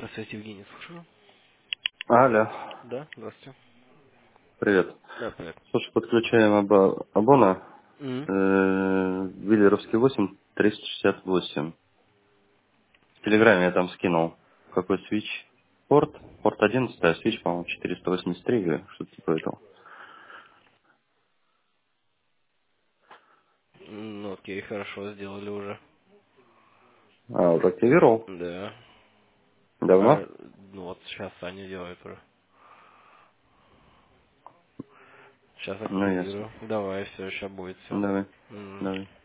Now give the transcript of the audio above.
Здравствуйте, Евгений, слушаю. Алло, Да, здравствуйте. привет. Да, привет. Слушай, подключаем Абона, Мгм. Виллеровский 8, 368. В Телеграме я там скинул, какой свич. Порт 11, а свич, по-моему, 483 или что-то типа этого. Ну, окей, хорошо, сделали уже. А, вот активировал? Да. Давно? Ну вот, сейчас Саня делает уже. Сейчас Ну, ясно. активирую. Давай, все, сейчас будет все. Давай, давай.